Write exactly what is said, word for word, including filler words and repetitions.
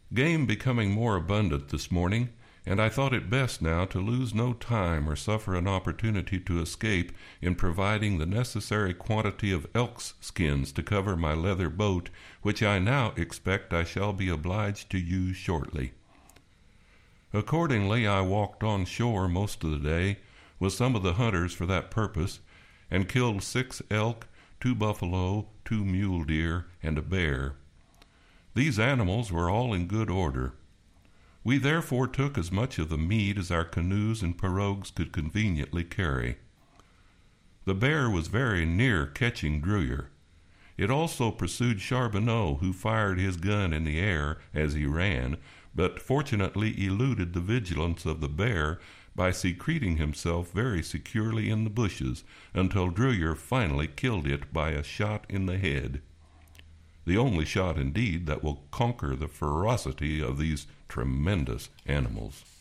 Game becoming more abundant this morning, and I thought it best now to lose no time or suffer an opportunity to escape in providing the necessary quantity of elk's skins to cover my leather boat, which I now expect I shall be obliged to use shortly. Accordingly, I walked on shore most of the day with some of the hunters for that purpose, and killed six elk, two buffalo, two mule deer, and a bear. These animals were all in good order. We therefore took as much of the meat as our canoes and pirogues could conveniently carry. The bear was very near catching Drewyer. It also pursued Charbonneau, who fired his gun in the air as he ran, but fortunately eluded the vigilance of the bear by secreting himself very securely in the bushes until Drewyer finally killed it by a shot in the head. The only shot, indeed, that will conquer the ferocity of these tremendous animals.